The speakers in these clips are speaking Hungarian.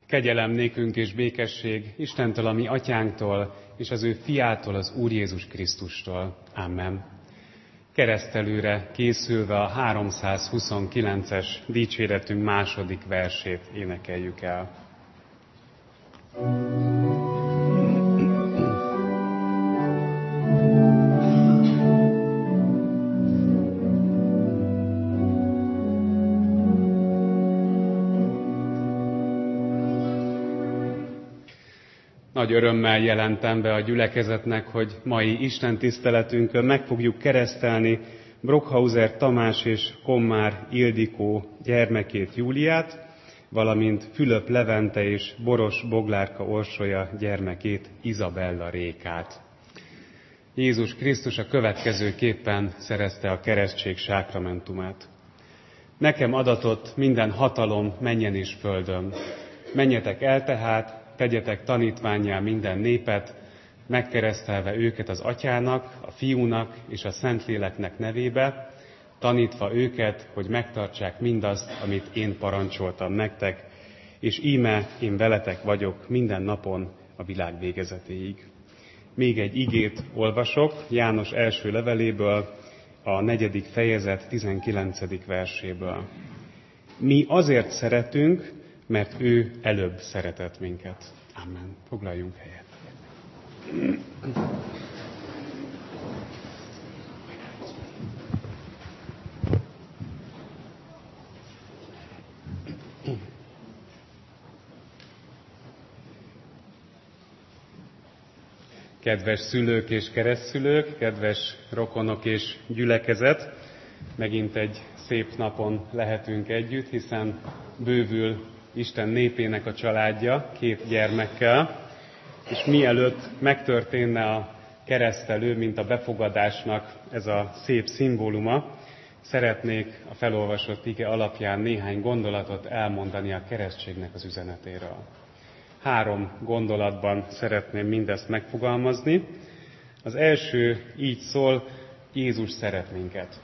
Kegyelem nékünk és békesség Istentől, a mi atyánktól, és az ő fiától, az Úr Jézus Krisztustól. Amen. Keresztelőre készülve a 329-es dicséretünk második versét énekeljük el. Nagy örömmel jelentem be a gyülekezetnek, hogy mai Isten tiszteletünkön meg fogjuk keresztelni Brockhauser Tamás és Kommár Ildikó gyermekét, Júliát, valamint Fülöp Levente és Boros Boglárka Orsolya gyermekét, Izabella Rékát. Jézus Krisztus a következőképpen szerezte a keresztség sákramentumát. Nekem adatott minden hatalom mennyen és földön. Menjetek el tehát, tegyetek tanítvánnyá minden népet, megkeresztelve őket az Atyának, a Fiúnak és a Szentléleknek nevébe, tanítva őket, hogy megtartsák mindazt, amit én parancsoltam nektek, és íme én veletek vagyok minden napon a világ végezetéig. Még egy igét olvasok János első leveléből, a 4. fejezet 19. verséből. Mi azért szeretünk, mert ő előbb szeretett minket. Amen. Foglaljunk helyet. Kedves szülők és keresztszülők, kedves rokonok és gyülekezet, megint egy szép napon lehetünk együtt, hiszen bővül Isten népének a családja 2 gyermekkel, és mielőtt megtörténne a keresztelő, mint a befogadásnak ez a szép szimbóluma, szeretnék a felolvasott ige alapján néhány gondolatot elmondani a keresztségnek az üzenetéről. 3 gondolatban szeretném mindezt megfogalmazni. Az első így szól: Jézus szeret minket.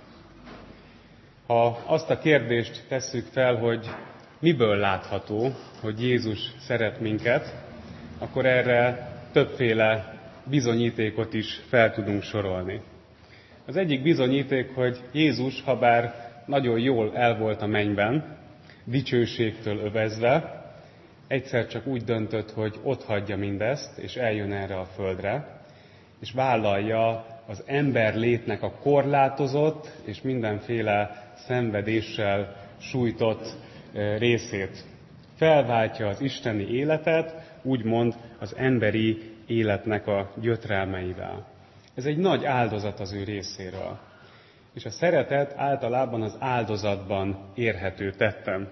Ha azt a kérdést tesszük fel, hogy miből látható, hogy Jézus szeret minket, akkor erre többféle bizonyítékot is fel tudunk sorolni. Az egyik bizonyíték, hogy Jézus, habár nagyon jól el volt a mennyben, dicsőségtől övezve, egyszer csak úgy döntött, hogy otthagyja mindezt, és eljön erre a földre, és vállalja az ember létnek a korlátozott és mindenféle szenvedéssel sújtott részét. Felváltja az isteni életet, úgymond az emberi életnek a gyötrelmeivel. Ez egy nagy áldozat az ő részéről. És a szeretet általában az áldozatban érhető tetten.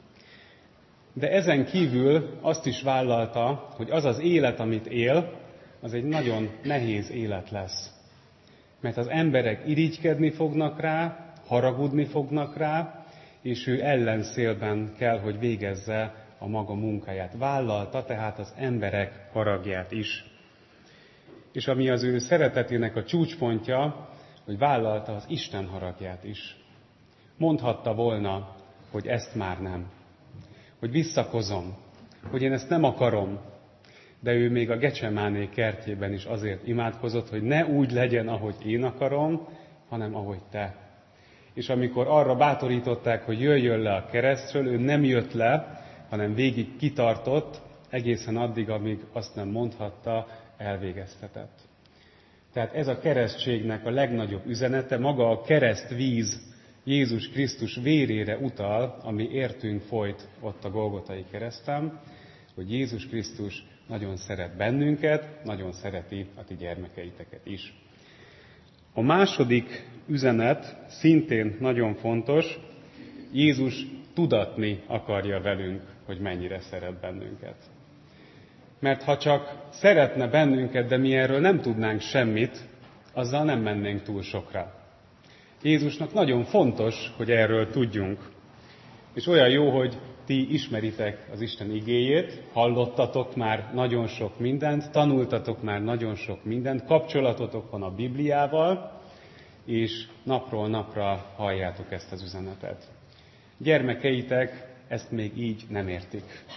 De ezen kívül azt is vállalta, hogy az az élet, amit él, az egy nagyon nehéz élet lesz. Mert az emberek irigykedni fognak rá, haragudni fognak rá, és ő ellenszélben kell, hogy végezze a maga munkáját. Vállalta tehát az emberek haragját is. És ami az ő szeretetének a csúcspontja, hogy vállalta az Isten haragját is. Mondhatta volna, hogy ezt már nem. Hogy visszakozom, hogy én ezt nem akarom. De ő még a Gecsemáné kertjében is azért imádkozott, hogy ne úgy legyen, ahogy én akarom, hanem ahogy te. És amikor arra bátorították, hogy jöjjön le a keresztről, ő nem jött le, hanem végig kitartott, egészen addig, amíg azt nem mondhatta, elvégeztetett. Tehát ez a keresztségnek a legnagyobb üzenete, maga a keresztvíz Jézus Krisztus vérére utal, ami értünk folyt ott a Golgotai kereszten, hogy Jézus Krisztus nagyon szeret bennünket, nagyon szereti a ti gyermekeiteket is. A második üzenet szintén nagyon fontos, Jézus tudatni akarja velünk, hogy mennyire szeret bennünket. Mert ha csak szeretne bennünket, de mi erről nem tudnánk semmit, azzal nem mennénk túl sokra. Jézusnak nagyon fontos, hogy erről tudjunk. És olyan jó, hogy ti ismeritek az Isten igéjét, hallottatok már nagyon sok mindent, tanultatok már nagyon sok mindent, kapcsolatotok van a Bibliával, és napról napra halljátok ezt az üzenetet. Gyermekeitek ezt még így nem értik.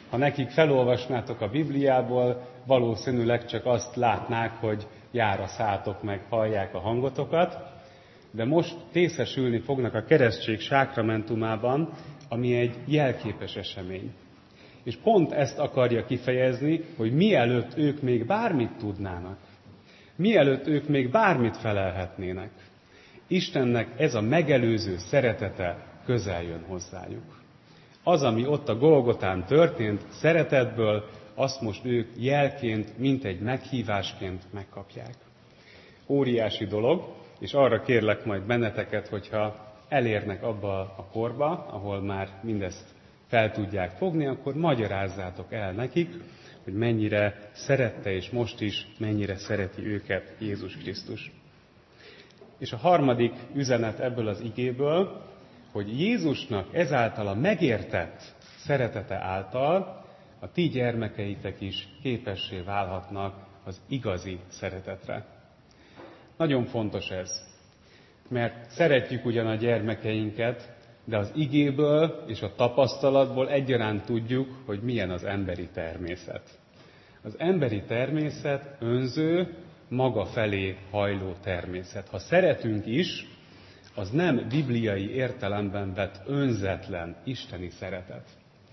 Ha nekik felolvasnátok a Bibliából, valószínűleg csak azt látnák, hogy jár a szátok, meg hallják a hangotokat, de most részesülni fognak a keresztség sákramentumában, ami egy jelképes esemény. És pont ezt akarja kifejezni, hogy mielőtt ők még bármit tudnának, mielőtt ők még bármit felelhetnének, Istennek ez a megelőző szeretete közel jön hozzájuk. Az, ami ott a Golgotán történt, szeretetből, azt most ők jelként, mint egy meghívásként megkapják. Óriási dolog, és arra kérlek majd benneteket, hogyha elérnek abba a korba, ahol már mindezt fel tudják fogni, akkor magyarázzátok el nekik, hogy mennyire szerette és most is mennyire szereti őket Jézus Krisztus. És a harmadik üzenet ebből az igéből, hogy Jézusnak ezáltal a megértett szeretete által a ti gyermekeitek is képessé válhatnak az igazi szeretetre. Nagyon fontos ez, mert szeretjük ugyan a gyermekeinket, de az igéből és a tapasztalatból egyaránt tudjuk, hogy milyen az emberi természet. Az emberi természet önző, maga felé hajló természet. Ha szeretünk is, az nem bibliai értelemben vett önzetlen, isteni szeretet.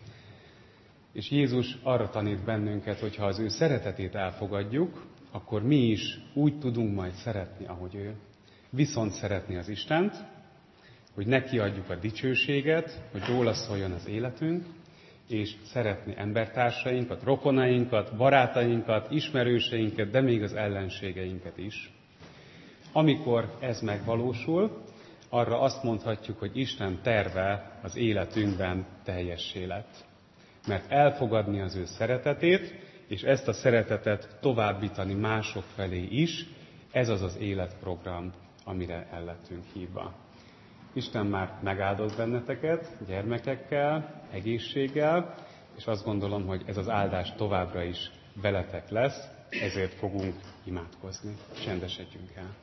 És Jézus arra tanít bennünket, hogy ha az ő szeretetét elfogadjuk, akkor mi is úgy tudunk majd szeretni, ahogy ő. Viszont szeretni az Istent, hogy neki adjuk a dicsőséget, hogy róla szóljon az életünk, és szeretni embertársainkat, rokonainkat, barátainkat, ismerőseinket, de még az ellenségeinket is. Amikor ez megvalósul, arra azt mondhatjuk, hogy Isten terve az életünkben teljessé lett. Mert elfogadni az ő szeretetét, és ezt a szeretetet továbbítani mások felé is, ez az az életprogram, amire el lettünk hívva. Isten már megáldott benneteket gyermekekkel, egészséggel, és azt gondolom, hogy ez az áldás továbbra is veletek lesz, ezért fogunk imádkozni. Csendesedjünk el.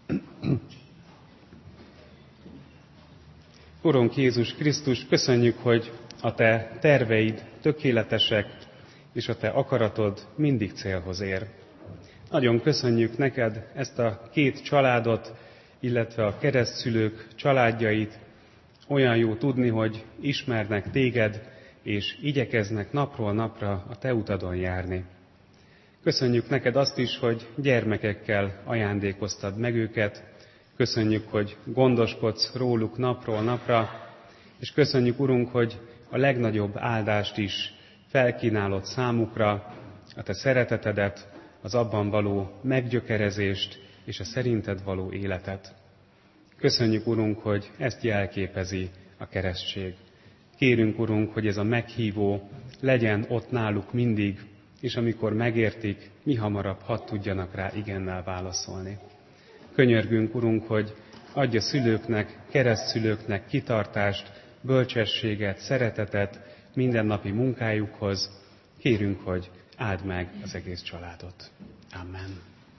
Urunk Jézus Krisztus, köszönjük, hogy a Te terveid tökéletesek, és a Te akaratod mindig célhoz ér. Nagyon köszönjük neked ezt a két családot, illetve a keresztszülők családjait. Olyan jó tudni, hogy ismernek téged, és igyekeznek napról napra a te utadon járni. Köszönjük neked azt is, hogy gyermekekkel ajándékoztad meg őket. Köszönjük, hogy gondoskodsz róluk napról napra, és köszönjük, Urunk, hogy a legnagyobb áldást is felkínálod számukra, a te szeretetedet, az abban való meggyökerezést és a szerinted való életet. Köszönjük, Urunk, hogy ezt jelképezi a keresztség. Kérünk, Urunk, hogy ez a meghívó legyen ott náluk mindig, és amikor megértik, mihamarabb hadd tudjanak rá igennel válaszolni. Könyörgünk, Urunk, hogy adj a szülőknek, keresztszülőknek kitartást, bölcsességet, szeretetet mindennapi munkájukhoz. Kérünk, hogy áld meg az egész családot. Amen.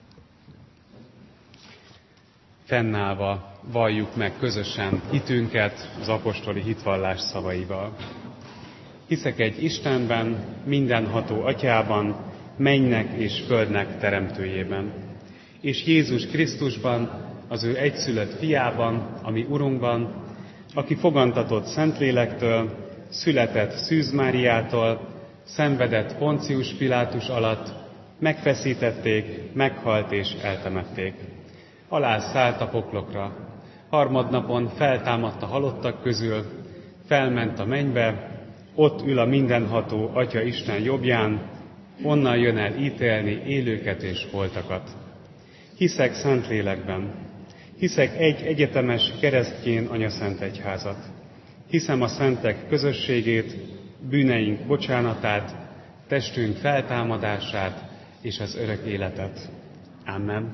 Fennállva valljuk meg közösen hitünket az apostoli hitvallás szavaival. Hiszek egy Istenben, mindenható Atyában, mennynek és földnek teremtőjében, és Jézus Krisztusban, az ő egyszülött fiában, ami Urunkban, aki fogantatott Szentlélektől, született Szűz Máriától, szenvedett Poncius Pilátus alatt, megfeszítették, meghalt és eltemették. Alászállt a poklokra, harmadnapon feltámadt a halottak közül, felment a mennybe, ott ül a mindenható Atya Isten jobbján, onnan jön el ítélni élőket és holtakat. Hiszek Szentlélekben, hiszek egy egyetemes keresztény anyaszent egyházat. Hiszem a szentek közösségét, bűneink bocsánatát, testünk feltámadását és az örök életet. Amen.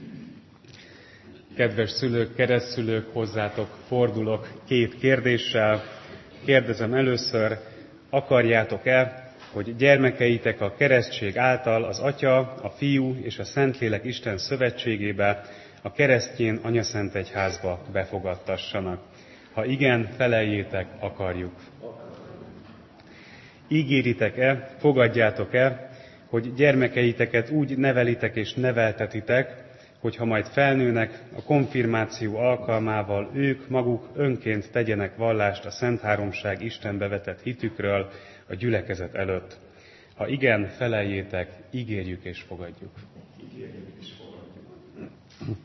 Kedves szülők, keresztszülők, hozzátok fordulok két kérdéssel. Kérdezem először, akarjátok-e, hogy gyermekeitek a keresztség által az Atya, a Fiú és a Szentlélek Isten szövetségébe, a keresztény anyaszent egyházba befogadtassanak? Ha igen, feleljétek, akarjuk. Ígéritek-e, fogadjátok-e, hogy gyermekeiteket úgy nevelitek és neveltetitek, hogy ha majd felnőnek, a konfirmáció alkalmával ők maguk önként tegyenek vallást a Szent Háromság Istenbe vetett hitükről a gyülekezet előtt. Ha igen, feleljétek, ígérjük és fogadjuk. Ígérjük és fogadjuk.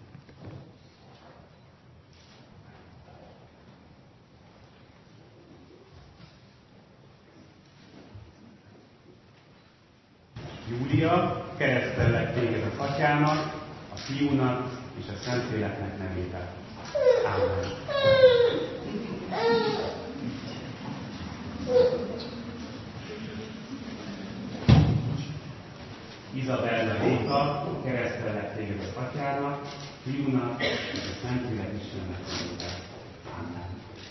Júlia, keresztellek téged az Atyának, a Fiúnak és a Szentléleknek nevében. Ámen. Izabella Réka, keresztellek téged az Atyának, Fiúnak és a Szentlélek Istennek nevében. Ámen.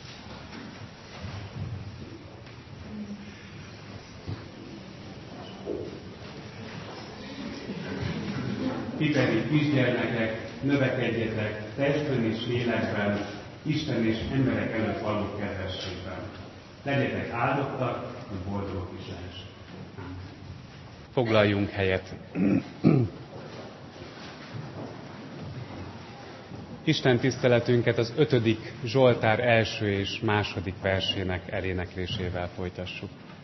Ti pedig kisgyermekek, növekedjetek testben és lélekben, Isten és emberek előtt való kedvességben. Legyetek áldottak, hogy boldogok is lehessetek. Foglaljunk helyet. Isten tiszteletünket az 5. Zsoltár első és második versének eléneklésével folytassuk.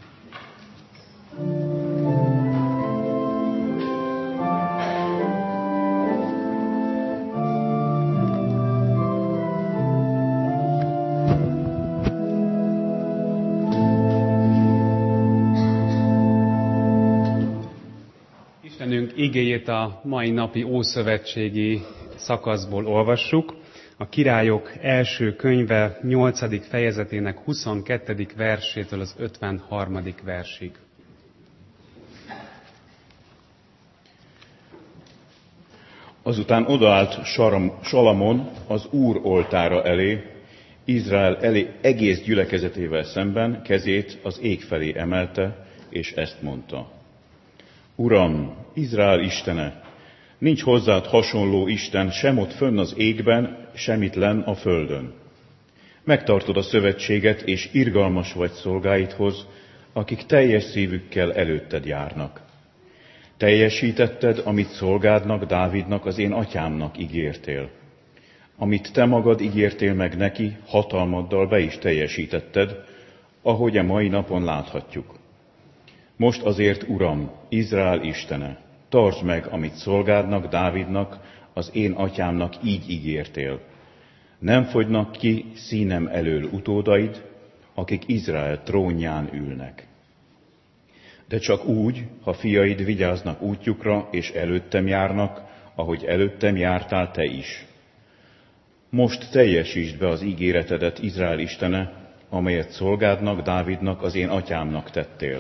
Igéjét a mai napi ószövetségi szakaszból olvassuk. A Királyok első könyve 8. fejezetének 22. versétől az 53. versig. Azután odaállt Salamon az Úr oltára elé, Izrael elé egész gyülekezetével szemben, kezét az ég felé emelte, és ezt mondta. Uram, Izrael Istene, nincs hozzád hasonló Isten sem ott fönn az égben, sem itt lenn a földön. Megtartod a szövetséget, és irgalmas vagy szolgáidhoz, akik teljes szívükkel előtted járnak. Teljesítetted, amit szolgádnak, Dávidnak, az én atyámnak ígértél. Amit te magad ígértél meg neki, hatalmaddal be is teljesítetted, ahogy a mai napon láthatjuk. Most azért, Uram, Izrael Istene, tartsd meg, amit szolgádnak, Dávidnak, az én atyámnak így ígértél. Nem fogynak ki színem elől utódaid, akik Izrael trónján ülnek. De csak úgy, ha fiaid vigyáznak útjukra, és előttem járnak, ahogy előttem jártál te is. Most teljesítsd be az ígéretedet, Izrael Istene, amelyet szolgádnak, Dávidnak, az én atyámnak tettél.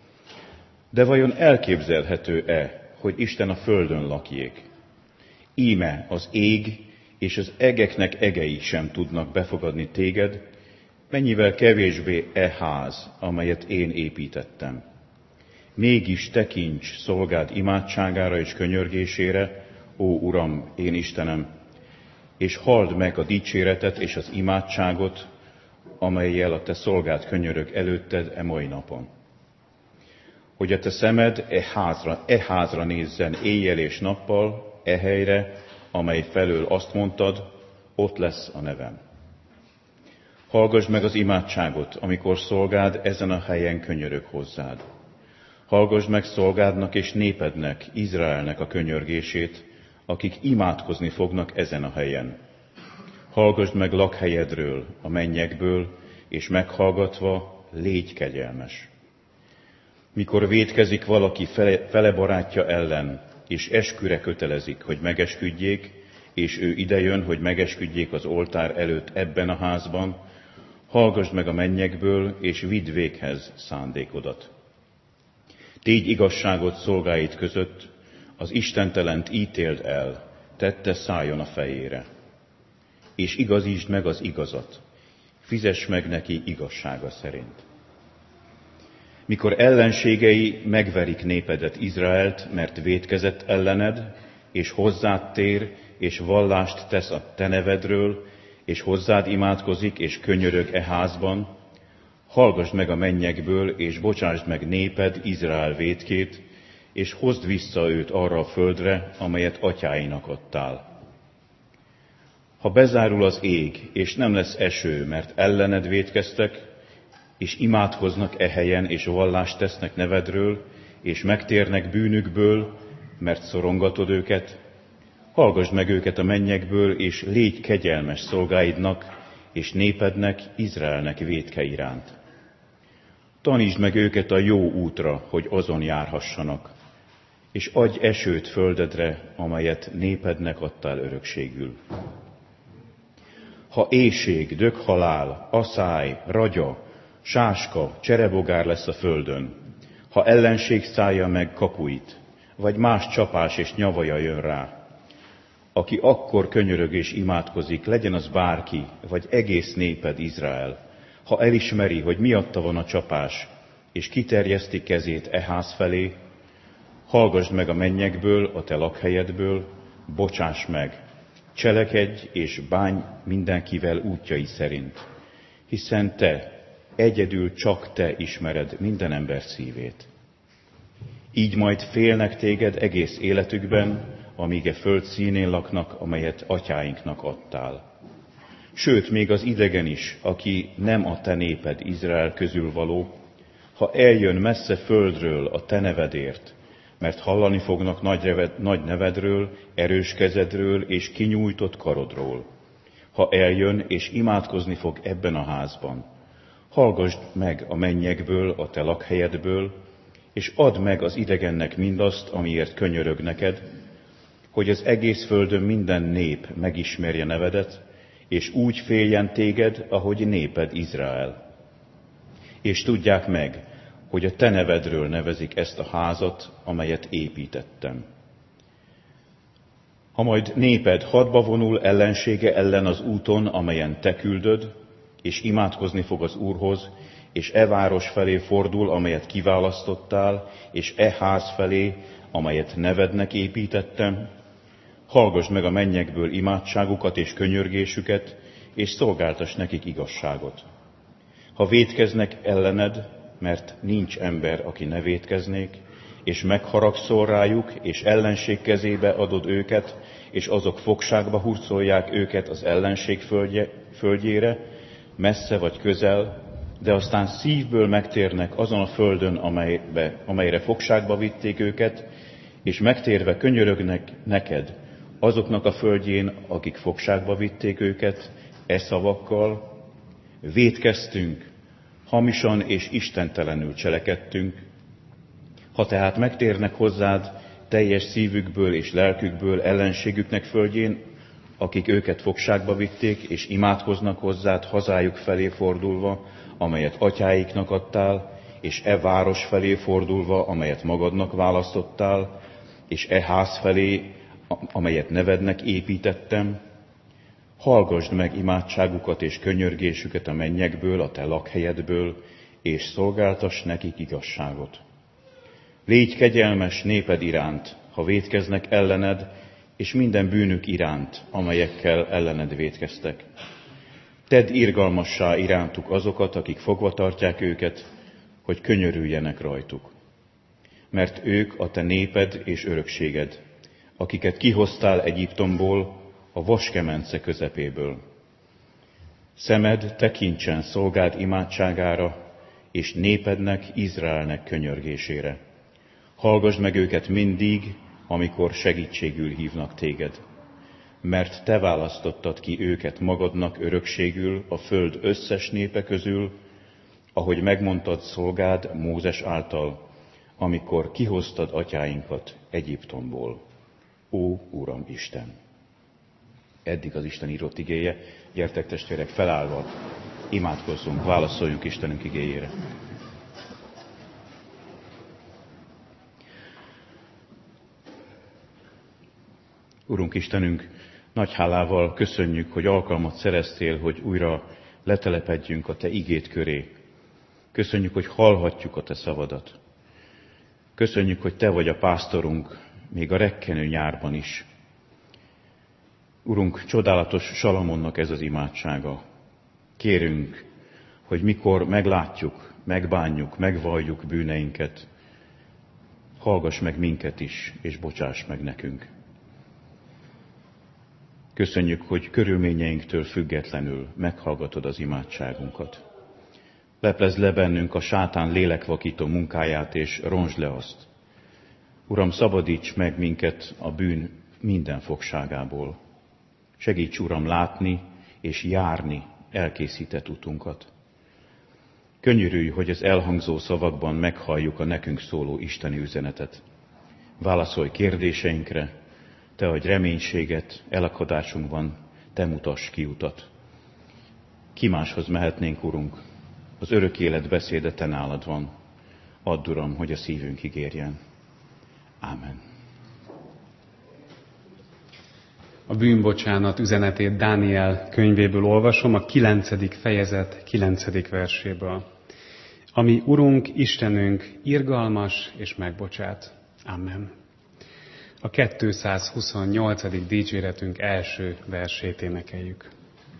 De vajon elképzelhető-e, hogy Isten a földön lakjék? Íme az ég és az egeknek egei sem tudnak befogadni téged, mennyivel kevésbé e ház, amelyet én építettem. Mégis tekints szolgád imádságára és könyörgésére, ó Uram, én Istenem, és halld meg a dicséretet és az imádságot, amellyel a te szolgád könyörög előtted e mai napon. Hogy a te szemed e házra nézzen éjjel és nappal, e helyre, amely felől azt mondtad, ott lesz a nevem. Hallgass meg az imádságot, amikor szolgád ezen a helyen könyörög hozzád. Hallgass meg szolgádnak és népednek, Izraelnek a könyörgését, akik imádkozni fognak ezen a helyen. Hallgass meg lakhelyedről, a mennyekből, és meghallgatva légy kegyelmes. Mikor vétkezik valaki fele barátja ellen, és esküre kötelezik, hogy megesküdjék, és ő idejön, hogy megesküdjék az oltár előtt ebben a házban, hallgass meg a mennyekből, és vidd véghez szándékodat. Tégy igazságot szolgáid között, az istentelent ítéld el, tette szálljon a fejére. És igazítsd meg az igazat, fizess meg neki igazsága szerint. Mikor ellenségei megverik népedet, Izraelt, mert vétkezett ellened, és hozzád tér, és vallást tesz a te nevedről, és hozzád imádkozik, és könyörög e házban, hallgasd meg a mennyekből, és bocsásd meg néped, Izrael vétkét, és hozd vissza őt arra a földre, amelyet atyáinak adtál. Ha bezárul az ég, és nem lesz eső, mert ellened vétkeztek, és imádkoznak e helyen, és vallást tesznek nevedről, és megtérnek bűnükből, mert szorongatod őket, hallgasd meg őket a mennyekből, és légy kegyelmes szolgáidnak, és népednek, Izraelnek vétke iránt. Tanítsd meg őket a jó útra, hogy azon járhassanak, és adj esőt földedre, amelyet népednek adtál örökségül. Ha éhség, döghalál, aszály, ragya, sáska, cserebogár lesz a földön, ha ellenség szállja meg kapuit, vagy más csapás és nyavaja jön rá, aki akkor könyörög és imádkozik, legyen az bárki, vagy egész néped, Izrael, ha elismeri, hogy miatta van a csapás, és kiterjeszti kezét e ház felé, hallgasd meg a mennyekből, a te lakhelyedből, bocsáss meg, cselekedj és bánj mindenkivel útjai szerint, hiszen te, egyedül csak te ismered minden ember szívét. Így majd félnek téged egész életükben, amíg e föld színén laknak, amelyet atyáinknak adtál. Sőt, még az idegen is, aki nem a te néped Izrael közül való, ha eljön messze földről a te nevedért, mert hallani fognak nagy nevedről, erős kezedről és kinyújtott karodról. Ha eljön és imádkozni fog ebben a házban, hallgasd meg a mennyekből, a te lakhelyedből, és add meg az idegennek mindazt, amiért könyörög neked, hogy az egész földön minden nép megismerje nevedet, és úgy féljen téged, ahogy néped Izrael. És tudják meg, hogy a te nevedről nevezik ezt a házat, amelyet építettem. Ha majd néped hadba vonul ellensége ellen az úton, amelyen te küldöd, és imádkozni fog az Úrhoz, és e város felé fordul, amelyet kiválasztottál, és e ház felé, amelyet nevednek építettem, hallgasd meg a mennyekből imádságukat és könyörgésüket, és szolgáltass nekik igazságot. Ha vétkeznek ellened, mert nincs ember, aki ne vétkeznék, és megharagszol rájuk, és ellenség kezébe adod őket, és azok fogságba hurcolják őket az ellenség földjére, messze vagy közel, de aztán szívből megtérnek azon a földön, amelyre fogságba vitték őket, és megtérve könyörögnek neked, azoknak a földjén, akik fogságba vitték őket, e szavakkal: vétkeztünk, hamisan és istentelenül cselekedtünk. Ha tehát megtérnek hozzád teljes szívükből és lelkükből ellenségüknek földjén, akik őket fogságba vitték, és imádkoznak hozzád hazájuk felé fordulva, amelyet atyáiknak adtál, és e város felé fordulva, amelyet magadnak választottál, és e ház felé, amelyet nevednek építettem, hallgasd meg imádságukat és könyörgésüket a mennyekből, a te lakhelyedből, és szolgáltass nekik igazságot. Légy kegyelmes néped iránt, ha vétkeznek ellened, és minden bűnük iránt, amelyekkel ellened vétkeztek. Tedd irgalmassá irántuk azokat, akik fogva tartják őket, hogy könyörüljenek rajtuk. Mert ők a te néped és örökséged, akiket kihoztál Egyiptomból, a vaskemence közepéből. Szemed tekintsen szolgád imádságára, és népednek, Izraelnek könyörgésére. Hallgasd meg őket mindig, amikor segítségül hívnak téged. Mert te választottad ki őket magadnak örökségül a föld összes népe közül, ahogy megmondtad szolgád Mózes által, amikor kihoztad atyáinkat Egyiptomból. Ó, Uram Isten! Eddig az Isten írott igéje. Gyertek testvérek, felállva, imádkozzunk, válaszoljunk Istenünk igéjére. Urunk Istenünk, nagy hálával köszönjük, hogy alkalmat szereztél, hogy újra letelepedjünk a Te igéd köré. Köszönjük, hogy hallhatjuk a Te szavadat. Köszönjük, hogy Te vagy a pásztorunk, még a rekkenő nyárban is. Urunk, csodálatos Salamonnak ez az imádsága. Kérünk, hogy mikor meglátjuk, megbánjuk, megvalljuk bűneinket, hallgass meg minket is, és bocsáss meg nekünk. Köszönjük, hogy körülményeinktől függetlenül meghallgatod az imádságunkat. Leplezd le bennünk a sátán lélekvakító munkáját, és rontsd le azt. Uram, szabadíts meg minket a bűn minden fogságából. Segíts, Uram, látni és járni elkészített utunkat. Könyörülj, hogy az elhangzó szavakban meghalljuk a nekünk szóló isteni üzenetet. Válaszolj kérdéseinkre, Te adj reménységet, elakadásunkban, Te mutass kiutat. Ki máshoz mehetnénk, Urunk? Az örök élet beszéde Te nálad van. Add, Uram, hogy a szívünk ígérjen. Ámen. A bűnbocsánat üzenetét Dániel könyvéből olvasom, a 9. fejezet 9. verséből. Ami Urunk, Istenünk irgalmas és megbocsát. Amen. A 228. dicséretünk első versét énekeljük.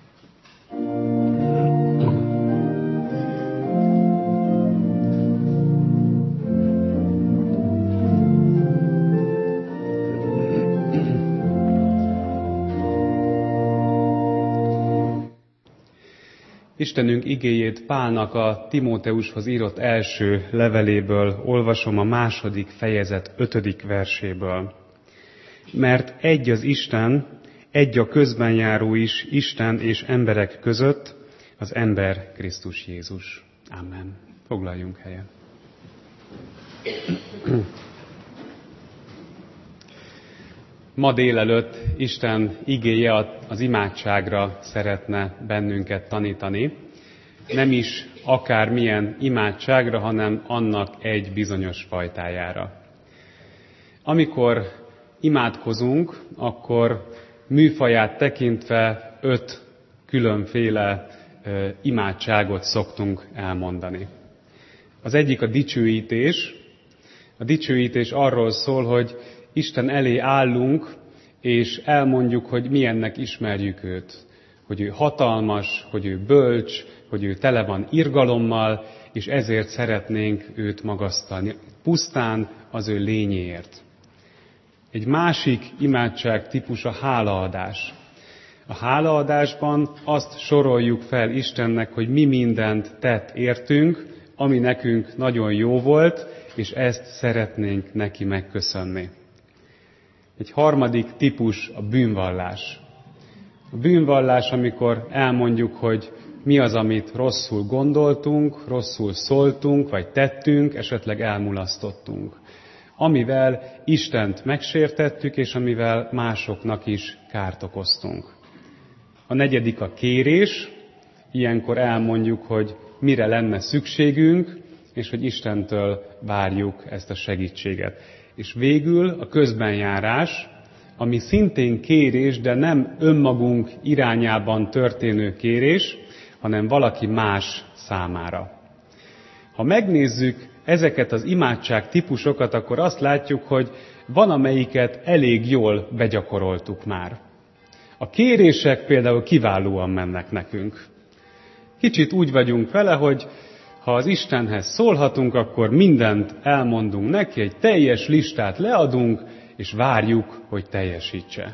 Istenünk igéjét Pálnak a Timóteushoz írott első leveléből olvasom, a 2. fejezet 5. verséből. Mert egy az Isten, egy a közben járó is Isten és emberek között, az ember Krisztus Jézus. Amen. Foglaljunk helyet. Ma délelőtt Isten igéje az imádságra szeretne bennünket tanítani. Nem is akármilyen imádságra, hanem annak egy bizonyos fajtájára. Amikor imádkozunk, akkor műfaját tekintve 5 különféle imádságot szoktunk elmondani. Az egyik a dicsőítés. A dicsőítés arról szól, hogy Isten elé állunk, és elmondjuk, hogy milyennek ismerjük őt. Hogy ő hatalmas, hogy ő bölcs, hogy ő tele van irgalommal, és ezért szeretnénk őt magasztalni. Pusztán az ő lényéért. Egy másik imádság típus a hálaadás. A hálaadásban azt soroljuk fel Istennek, hogy mi mindent tett értünk, ami nekünk nagyon jó volt, és ezt szeretnénk neki megköszönni. Egy harmadik típus a bűnvallás. A bűnvallás, amikor elmondjuk, hogy mi az, amit rosszul gondoltunk, rosszul szóltunk, vagy tettünk, esetleg elmulasztottunk. Amivel Istent megsértettük, és amivel másoknak is kárt okoztunk. A negyedik a kérés. Ilyenkor elmondjuk, hogy mire lenne szükségünk, és hogy Istentől várjuk ezt a segítséget. És végül a közbenjárás, ami szintén kérés, de nem önmagunk irányában történő kérés, hanem valaki más számára. Ha megnézzük ezeket az imádság típusokat, akkor azt látjuk, hogy van, amelyiket elég jól begyakoroltuk már. A kérések például kiválóan mennek nekünk. Kicsit úgy vagyunk vele, hogy ha az Istenhez szólhatunk, akkor mindent elmondunk neki, egy teljes listát leadunk, és várjuk, hogy teljesítse.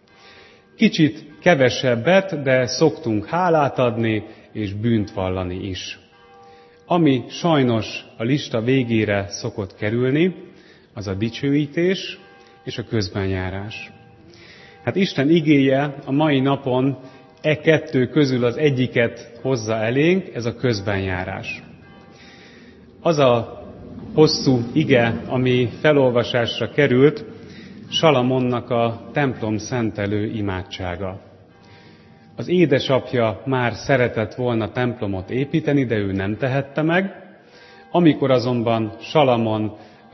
Kicsit kevesebbet, de szoktunk hálát adni, és bűnt vallani is. Ami sajnos a lista végére szokott kerülni, az a dicsőítés és a közbenjárás. Hát Isten igéje a mai napon e kettő közül az egyiket hozza elénk, ez a közbenjárás. Az a hosszú ige, ami felolvasásra került, Salamonnak a templom szentelő imádsága. Az édesapja már szeretett volna templomot építeni, de ő nem tehette meg. Amikor azonban Salamon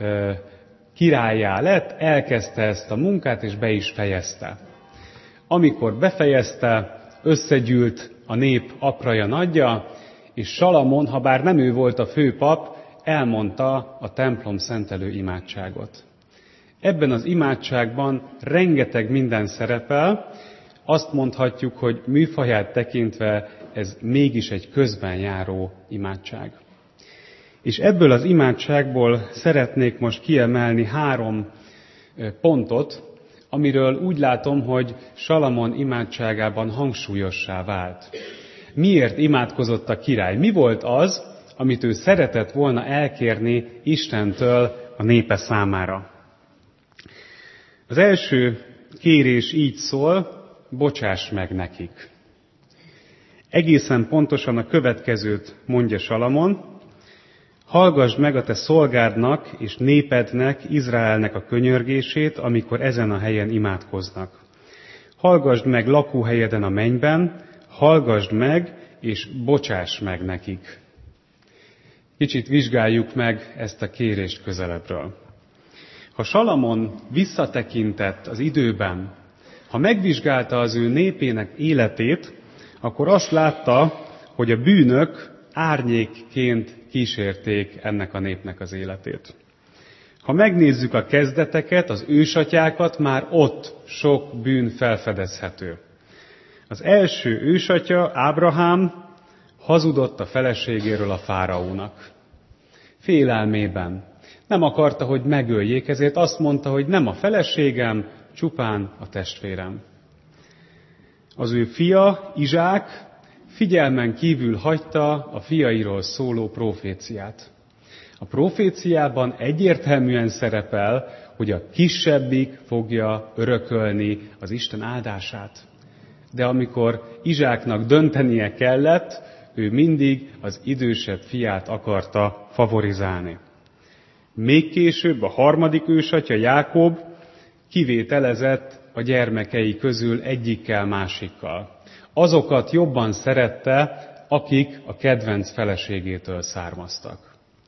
királlyá lett, elkezdte ezt a munkát, és be is fejezte. Amikor befejezte, összegyűlt a nép apraja nagyja, és Salamon, ha bár nem ő volt a főpap, elmondta a templom szentelő imádságot. Ebben az imádságban rengeteg minden szerepel, azt mondhatjuk, hogy műfaját tekintve ez mégis egy közben járó imádság. És ebből az imádságból szeretnék most kiemelni 3 pontot, amiről úgy látom, hogy Salamon imádságában hangsúlyossá vált. Miért imádkozott a király? Mi volt az, amit ő szeretett volna elkérni Istentől a népe számára? Az első kérés így szól: bocsáss meg nekik. Egészen pontosan a következőt mondja Salamon: hallgassd meg a te szolgádnak és népednek, Izraelnek a könyörgését, amikor ezen a helyen imádkoznak. Hallgassd meg lakóhelyeden a mennyben, hallgassd meg és bocsáss meg nekik. Kicsit vizsgáljuk meg ezt a kérést közelebbről. Ha Salamon visszatekintett az időben, ha megvizsgálta az ő népének életét, akkor azt látta, hogy a bűnök árnyékként kísérték ennek a népnek az életét. Ha megnézzük a kezdeteket, az ősatyákat, már ott sok bűn felfedezhető. Az első ősatya, Ábrahám, hazudott a feleségéről a fáraónak. Félelmében. Nem akarta, hogy megöljék, ezért azt mondta, hogy nem a feleségem, csupán a testvérem. Az ő fia, Izsák, figyelmen kívül hagyta a fiairól szóló proféciát. A proféciában egyértelműen szerepel, hogy a kisebbik fogja örökölni az Isten áldását. De amikor Izsáknak döntenie kellett, ő mindig az idősebb fiát akarta favorizálni. Még később a harmadik ősatya, Jákob, kivételezett a gyermekei közül egyikkel másikkal. Azokat jobban szerette, akik a kedvenc feleségétől származtak.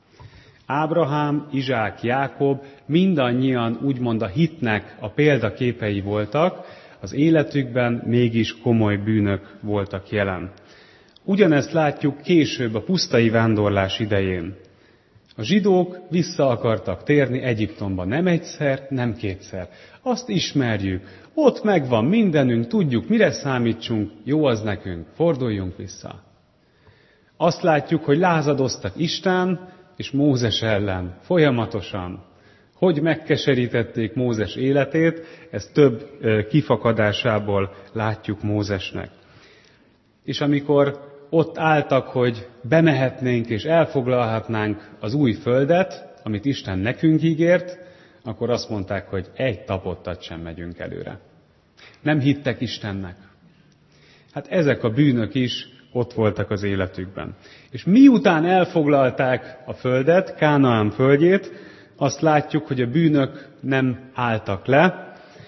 Ábrahám, Izsák, Jákob mindannyian úgymond a hitnek a példaképei voltak, az életükben mégis komoly bűnök voltak jelen. Ugyanezt látjuk később a pusztai vándorlás idején. A zsidók vissza akartak térni Egyiptomba, nem egyszer, nem kétszer. Azt ismerjük, ott megvan mindenünk, tudjuk, mire számítsunk, jó az nekünk, forduljunk vissza. Azt látjuk, hogy lázadoztak Isten és Mózes ellen, folyamatosan. Hogy megkeserítették Mózes életét, ezt több kifakadásából látjuk Mózesnek. És amikor ott álltak, hogy bemehetnénk és elfoglalhatnánk az új földet, amit Isten nekünk ígért, akkor azt mondták, hogy egy tapottat sem megyünk előre. Nem hittek Istennek. Hát ezek a bűnök is ott voltak az életükben. És miután elfoglalták a földet, Kánaán földjét, azt látjuk, hogy a bűnök nem álltak le.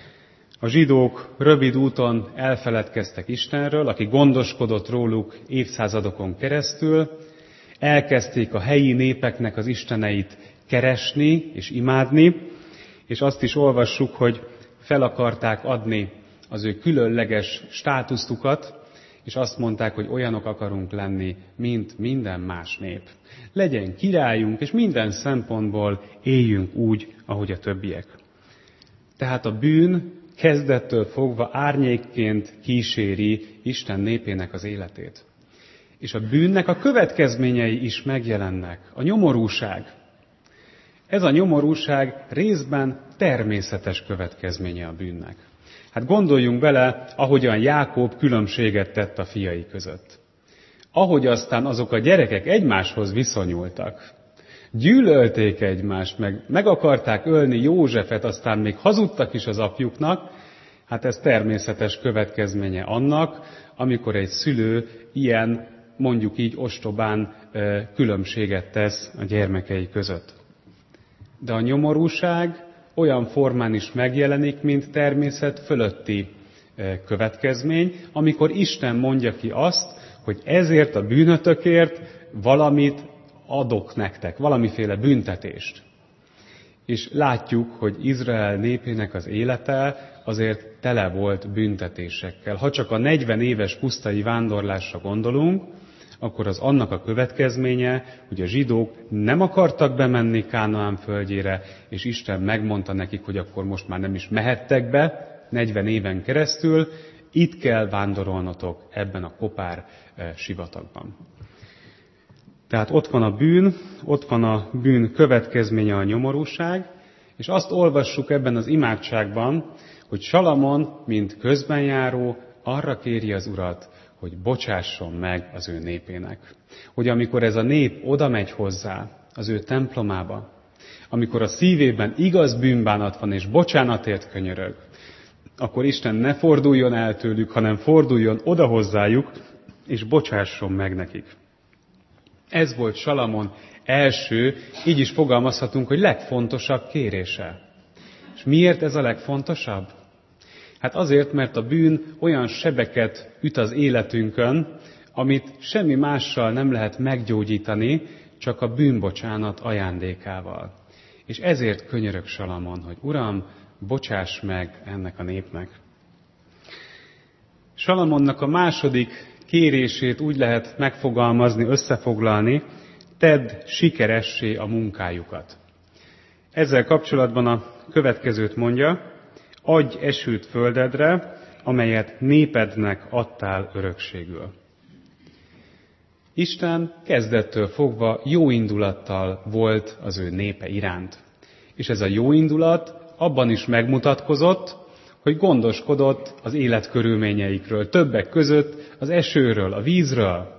A zsidók rövid úton elfeledkeztek Istenről, aki gondoskodott róluk évszázadokon keresztül, elkezdték a helyi népeknek az isteneit keresni és imádni, és azt is olvassuk, hogy fel akarták adni az ő különleges státusztukat, és azt mondták, hogy olyanok akarunk lenni, mint minden más nép. Legyen királyunk, és minden szempontból éljünk úgy, ahogy a többiek. Tehát a bűn kezdettől fogva árnyékként kíséri Isten népének az életét. És a bűnnek a következményei is megjelennek. A nyomorúság. Ez a nyomorúság részben természetes következménye a bűnnek. Hát gondoljunk bele, ahogyan Jákob különbséget tett a fiai között. Ahogy aztán azok a gyerekek egymáshoz viszonyultak. Gyűlölték egymást, meg akarták ölni Józsefet, aztán még hazudtak is az apjuknak, hát ez természetes következménye annak, amikor egy szülő ilyen, mondjuk így ostobán különbséget tesz a gyermekei között. De a nyomorúság olyan formán is megjelenik, mint természet fölötti következmény, amikor Isten mondja ki azt, hogy ezért a bűnötökért valamit adok nektek, valamiféle büntetést. És látjuk, hogy Izrael népének az élete azért tele volt büntetésekkel. Ha csak a 40 éves pusztai vándorlásra gondolunk, akkor az annak a következménye, hogy a zsidók nem akartak bemenni Kánaán földjére, és Isten megmondta nekik, hogy akkor most már nem is mehettek be 40 éven keresztül, itt kell vándorolnotok ebben a kopár sivatagban. Tehát ott van a bűn, ott van a bűn következménye, a nyomorúság, és azt olvassuk ebben az imádságban, hogy Salamon, mint közbenjáró, arra kéri az Urat, hogy bocsásson meg az ő népének. Hogy amikor ez a nép oda megy hozzá, az ő templomába, amikor a szívében igaz bűnbánat van és bocsánatért könyörög, akkor Isten ne forduljon el tőlük, hanem forduljon oda hozzájuk, és bocsásson meg nekik. Ez volt Salamon első, így is fogalmazhatunk, hogy legfontosabb kérése. És miért ez a legfontosabb? Hát azért, mert a bűn olyan sebeket üt az életünkön, amit semmi mással nem lehet meggyógyítani, csak a bűnbocsánat ajándékával. És ezért könyörög Salamon, hogy Uram, bocsáss meg ennek a népnek. Salamonnak a második kérését úgy lehet megfogalmazni, összefoglalni, tedd sikeressé a munkájukat. Ezzel kapcsolatban a következőt mondja, adj esőt földedre, amelyet népednek adtál örökségül. Isten kezdettől fogva jó indulattal volt az ő népe iránt. És ez a jó indulat abban is megmutatkozott, hogy gondoskodott az életkörülményeikről, többek között az esőről, a vízről.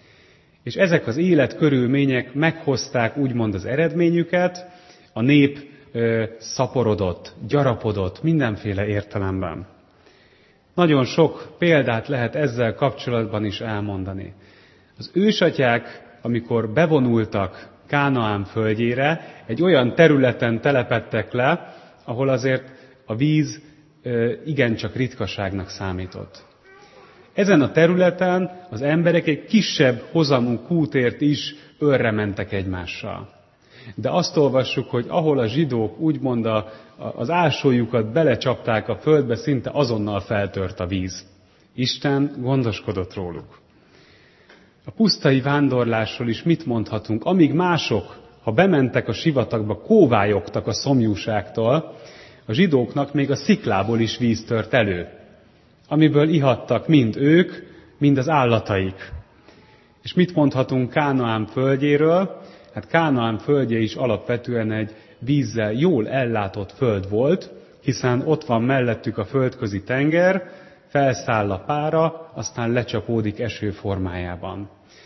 És ezek az életkörülmények meghozták úgymond az eredményüket, a nép szaporodott, gyarapodott mindenféle értelemben. Nagyon sok példát lehet ezzel kapcsolatban is elmondani. Az ősatyák, amikor bevonultak Kánaán földjére, egy olyan területen telepedtek le, ahol azért a víz igencsak ritkaságnak számított. Ezen a területen az emberek egy kisebb hozamú kútért is őrre mentek egymással. De azt olvassuk, hogy ahol a zsidók úgymond az ásójukat belecsapták a földbe, szinte azonnal feltört a víz. Isten gondoskodott róluk. A pusztai vándorlásról is mit mondhatunk? Amíg mások, ha bementek a sivatagba, kóvályogtak a szomjúságtól, a zsidóknak még a sziklából is víz tört elő, amiből ihattak mind ők, mind az állataik. És mit mondhatunk Kánaán földjéről? Hát Kánaán földje is alapvetően egy vízzel jól ellátott föld volt, hiszen ott van mellettük a földközi tenger, felszáll a pára, aztán lecsapódik eső formájában.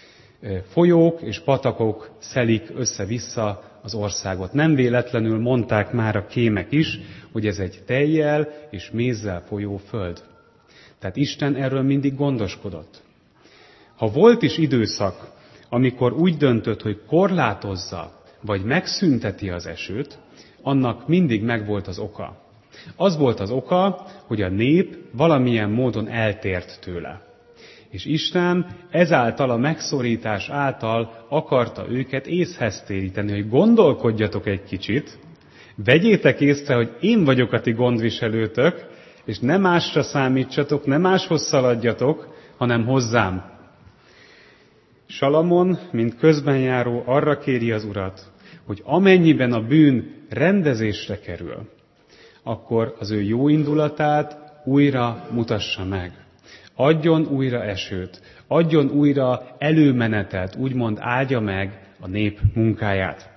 Folyók és patakok szelik össze-vissza az országot. Nem véletlenül mondták már a kémek is, hogy ez egy tejjel és mézzel folyó föld. Tehát Isten erről mindig gondoskodott. Ha volt is időszak, amikor úgy döntött, hogy korlátozza, vagy megszünteti az esőt, annak mindig megvolt az oka. Az volt az oka, hogy a nép valamilyen módon eltért tőle. És Isten ezáltal a megszorítás által akarta őket észhez téríteni, hogy gondolkodjatok egy kicsit, vegyétek észre, hogy én vagyok a ti gondviselőtök, és ne másra számítsatok, ne máshoz szaladjatok, hanem hozzám. Salamon, mint közbenjáró, arra kéri az Urat, hogy amennyiben a bűn rendezésre kerül, akkor az ő jó indulatát újra mutassa meg. Adjon újra esőt, adjon újra előmenetet, úgymond áldja meg a nép munkáját.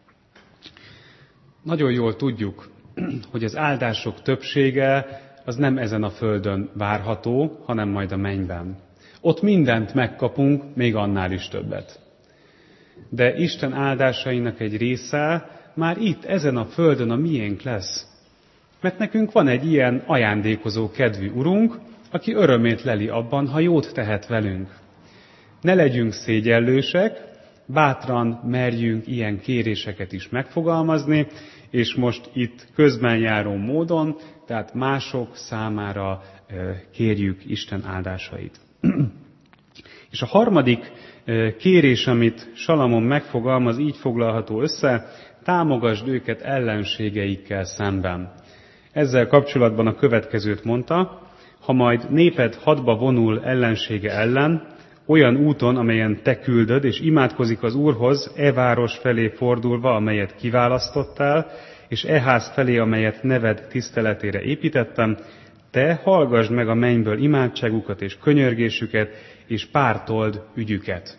Nagyon jól tudjuk, hogy az áldások többsége az nem ezen a földön várható, hanem majd a mennyben. Ott mindent megkapunk, még annál is többet. De Isten áldásainak egy része már itt, ezen a földön a miénk lesz. Mert nekünk van egy ilyen ajándékozó kedvű Urunk, aki örömét leli abban, ha jót tehet velünk. Ne legyünk szégyellősek, bátran merjünk ilyen kéréseket is megfogalmazni, és most itt közben járó módon, tehát mások számára kérjük Isten áldásait. És a harmadik kérés, amit Salamon megfogalmaz, így foglalható össze, támogasd őket ellenségeikkel szemben. Ezzel kapcsolatban a következőt mondta, ha majd néped hadba vonul ellensége ellen, olyan úton, amelyen te küldöd, és imádkozik az Úrhoz, e város felé fordulva, amelyet kiválasztottál, és e ház felé, amelyet neved tiszteletére építettem, te hallgasd meg a mennyből imádságukat és könyörgésüket, és pártold ügyüket.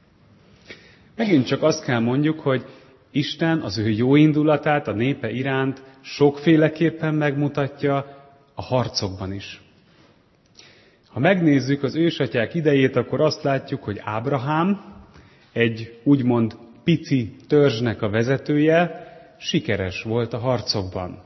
Megint csak azt kell mondjuk, hogy Isten az ő jó indulatát a népe iránt sokféleképpen megmutatja a harcokban is. Ha megnézzük az ősatyák idejét, akkor azt látjuk, hogy Ábrahám, egy úgymond pici törzsnek a vezetője, sikeres volt a harcokban.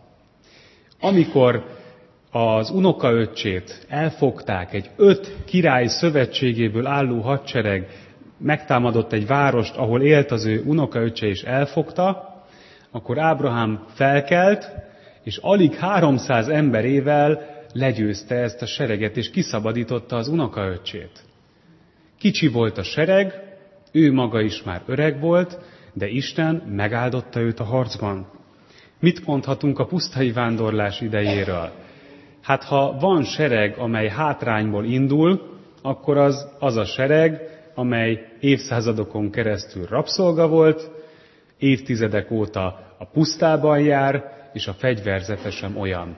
Amikor az unokaöccsét elfogták, egy 5 király szövetségéből álló hadsereg megtámadott egy várost, ahol élt az ő unokaöccse, és elfogta, akkor Ábrahám felkelt, és alig 300 emberével legyőzte ezt a sereget, és kiszabadította az unokaöccsét. Kicsi volt a sereg, ő maga is már öreg volt, de Isten megáldotta őt a harcban. Mit mondhatunk a pusztai vándorlás idejéről? Hát ha van sereg, amely hátrányból indul, akkor az a sereg, amely évszázadokon keresztül rabszolga volt, évtizedek óta a pusztában jár, és a fegyverzete sem olyan.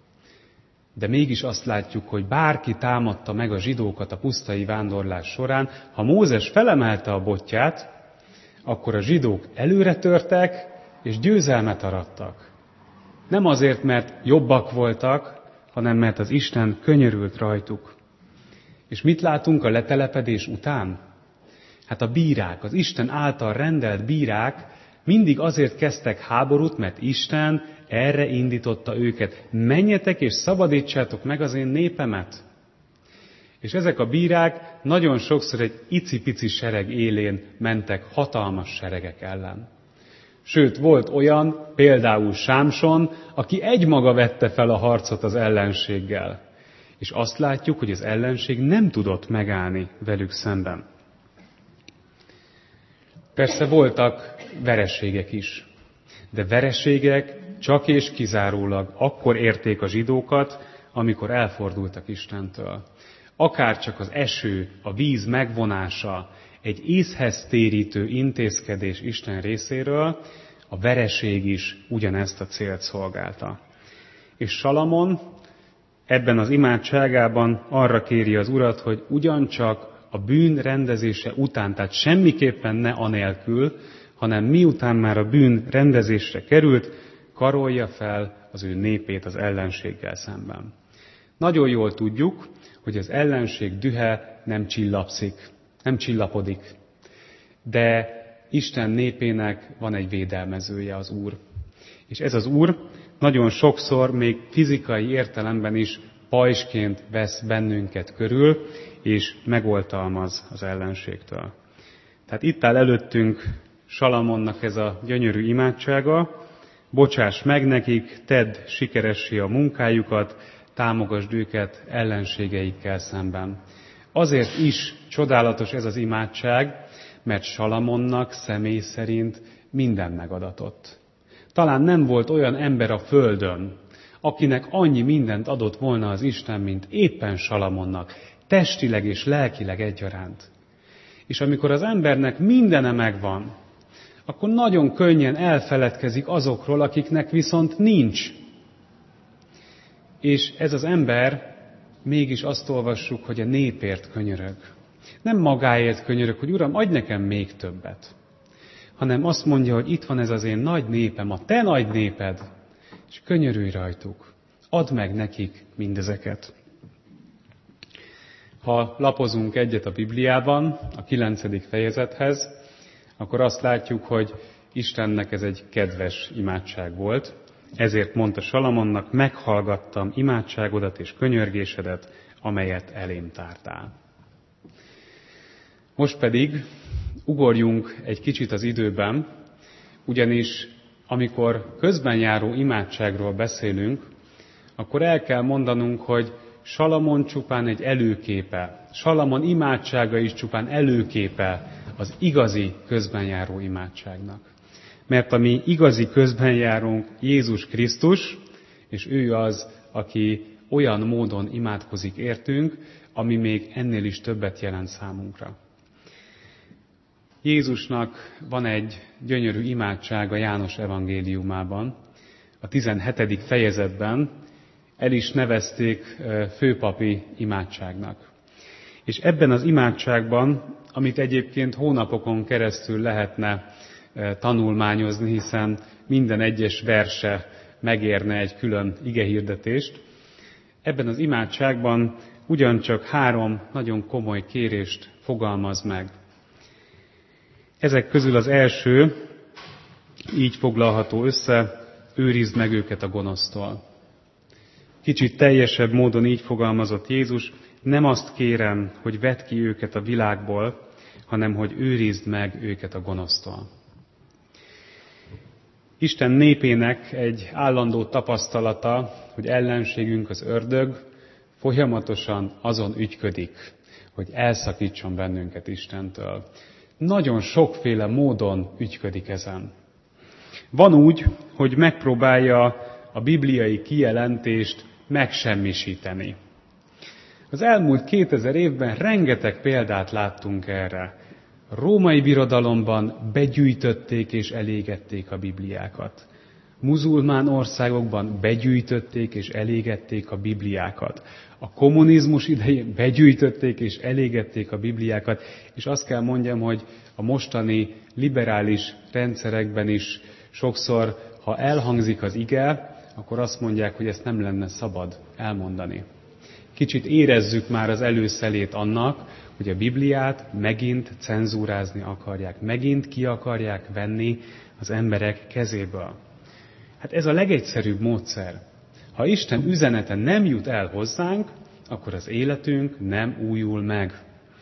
De mégis azt látjuk, hogy bárki támadta meg a zsidókat a pusztai vándorlás során, ha Mózes felemelte a botját, akkor a zsidók előre törtek, és győzelmet arattak. Nem azért, mert jobbak voltak, hanem mert az Isten könyörült rajtuk. És mit látunk a letelepedés után? Hát a bírák, az Isten által rendelt bírák mindig azért kezdtek háborút, mert Isten erre indította őket. Menjetek és szabadítsátok meg az én népemet. És ezek a bírák nagyon sokszor egy icipici sereg élén mentek hatalmas seregek ellen. Sőt, volt olyan, például Sámson, aki egymaga vette fel a harcot az ellenséggel. És azt látjuk, hogy az ellenség nem tudott megállni velük szemben. Persze voltak vereségek is, de vereségek csak és kizárólag akkor érték a zsidókat, amikor elfordultak Istentől. Akár csak az eső, a víz megvonása, egy észhez térítő intézkedés Isten részéről, a vereség is ugyanezt a célt szolgálta. És Salamon ebben az imádságában arra kéri az Urat, hogy ugyancsak a bűn rendezése után, tehát semmiképpen ne anélkül, hanem miután már a bűn rendezésre került, karolja fel az ő népét az ellenséggel szemben. Nagyon jól tudjuk, hogy az ellenség dühe nem csillapszik, nem csillapodik. De Isten népének van egy védelmezője, az Úr. És ez az Úr nagyon sokszor még fizikai értelemben is pajzsként vesz bennünket körül, és megoltalmaz az ellenségtől. Tehát itt áll előttünk Salamonnak ez a gyönyörű imádsága: bocsáss meg nekik, tedd sikeressé a munkájukat, támogasd őket ellenségeikkel szemben. Azért is csodálatos ez az imádság, mert Salamonnak személy szerint minden megadatott. Talán nem volt olyan ember a földön, akinek annyi mindent adott volna az Isten, mint éppen Salamonnak, testileg és lelkileg egyaránt. És amikor az embernek mindene megvan, akkor nagyon könnyen elfeledkezik azokról, akiknek viszont nincs. És ez az ember, mégis azt olvassuk, hogy a népért könyörög. Nem magáért könyörög, hogy Uram, adj nekem még többet, hanem azt mondja, hogy itt van ez az én nagy népem, a te nagy néped, és könyörülj rajtuk. Add meg nekik mindezeket. Ha lapozunk egyet a Bibliában, a 9. fejezethez, akkor azt látjuk, hogy Istennek ez egy kedves imádság volt. Ezért mondta Salamonnak, meghallgattam imádságodat és könyörgésedet, amelyet elém tártál. Most pedig ugorjunk egy kicsit az időben, ugyanis amikor közben járó imádságról beszélünk, akkor el kell mondanunk, hogy Salamon csupán egy előképe, Salamon imádsága is csupán előképe az igazi közbenjáró imádságnak. Mert a mi igazi közbenjárónk Jézus Krisztus, és ő az, aki olyan módon imádkozik értünk, ami még ennél is többet jelent számunkra. Jézusnak van egy gyönyörű imádsága János evangéliumában, a 17. fejezetben, el is nevezték főpapi imádságnak. És ebben az imádságban, amit egyébként hónapokon keresztül lehetne tanulmányozni, hiszen minden egyes verse megérne egy külön igehirdetést, ebben az imádságban ugyancsak 3 nagyon komoly kérést fogalmaz meg. Ezek közül az első így foglalható össze: őrizd meg őket a gonosztól. Kicsit teljesebb módon így fogalmazott Jézus: nem azt kérem, hogy vedd ki őket a világból, hanem hogy őrizd meg őket a gonosztól. Isten népének egy állandó tapasztalata, hogy ellenségünk az ördög folyamatosan azon ügyködik, hogy elszakítson bennünket Istentől. Nagyon sokféle módon ügyködik ezen. Van úgy, hogy megpróbálja a bibliai kijelentést megsemmisíteni. Az elmúlt 2000 évben rengeteg példát láttunk erre. A római birodalomban begyűjtötték és elégették a bibliákat. Muzulmán országokban begyűjtötték és elégették a bibliákat. A kommunizmus idején begyűjtötték és elégették a bibliákat, és azt kell mondjam, hogy a mostani liberális rendszerekben is sokszor, ha elhangzik az ige, akkor azt mondják, hogy ezt nem lenne szabad elmondani. Kicsit érezzük már az előszelét annak, hogy a Bibliát megint cenzúrázni akarják, megint ki akarják venni az emberek kezéből. Hát ez a legegyszerűbb módszer. Ha Isten üzenete nem jut el hozzánk, akkor az életünk nem újul meg.